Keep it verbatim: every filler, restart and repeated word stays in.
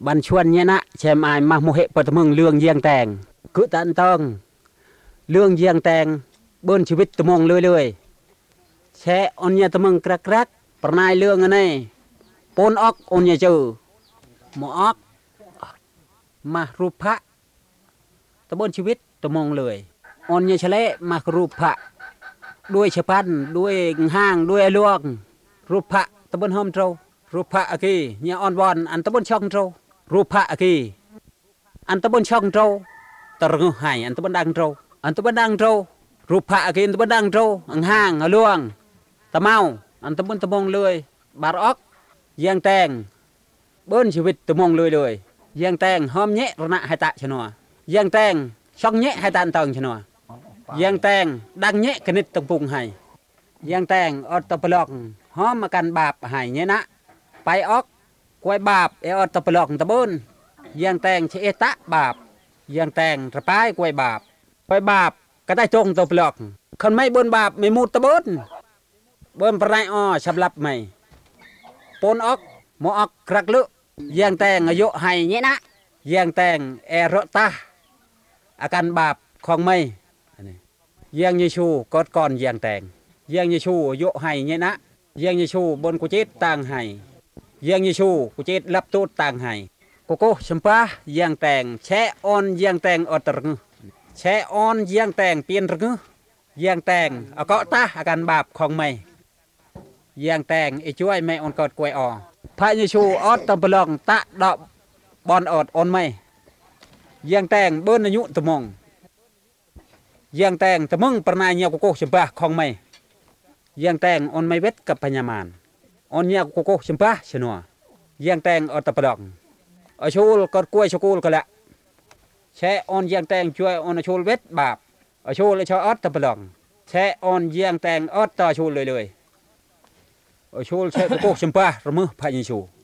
บันชวนเนี่ยนะแชมายมาโมเหปตมึงเรื่องเยียงแตงคือตันตองเรื่องเยียงแตงเบิ้นชีวิตตมงเลยเลยแช่ออนเนี่ยตมึงกระกรักปนายเรื่องอันนี้ปนออกออนเนี่ยเจอหมอออกมารูปพระตะบนชีวิตตมงเลยออนเนี่ยเฉลมารูปพระด้วยเฉพันด้วยห้างด้วยลวงรูปพระตะบนหอมโตรูปพระอกีเนี่ยออนวอนอันตะบนช่องโตรูปพระอกีอันตะบนช่องโตตะรึงหายอันตะบนดังโตอันตะบนดังโตรูปพระอกีอันตะบนดังโตอังห้างอังลวงตะเมาอันตะบนตะมงเลยบาร์ออกเยียงแตงเบิ้นชีวิตตะมงเลยเลยเยียงแตงหอมเนะระนาให้ตะชนัวเยียงแตงช่องเนะให้ตาตังชนัวเยียงแตงดังเนะกนิดตะปุงให้เยียงแตงอดตะปลอกหอมมากันบาปให้เนะนะไปออกกวยบาปเออตะปลอกตะบนเยียงแตงเชเอตะบาปเยียงแตงระปายกวยบาปกวยบาปก็ได้จงตะปลอกคนไม่บนบาปไม่มุดตะบนบนปลายอ้อฉับลับไม่ปนออกหมอออกกรักลุเยียงแตงอายุให้เนะนะเยียงแตงเอรตาอาการบาปของไม่เยียงยิชูกอดก่อนเยียงแตงเยียงยิชูโยให้เงี้ยนะเยียงยิชูบนกุจิตต่างให้เยียงยิชูกุจิตรับตูดต่างให้โกโก้ชัมปาเยียงแตงแช่ออนเยียงแตงอดตรึงแช่ออนเยียงแตงเปลี่ยนตรึงเยียงแตงเอาเกาะตาอาการบาปของไม่เยียงแตงไอช่วยไม่ออนกอดกวยอพระยิชูอดตะบลองตะดอกบอลอดออนไม่เยียงแตงเบิ้นอายุตะมงเยียงแตงตะมึงปนายเนียโกโก้ชิมปะของไม่เยียงแตงออนไม่เวทกับพญามานออนเนียโกโก้ชิมปะชนัวเยียงแตงอดตะปดองอชูลกอดกล้วยชกูลก็ละแช่ออนเยียงแตงช่วยออนอชูลเวทบาปอชูลเลยชออดตะปดองแช่ออนเยียงแตงอดต่อชูลเลยเลยอชูลแช่โกโก้ชิมปะระมือพญชู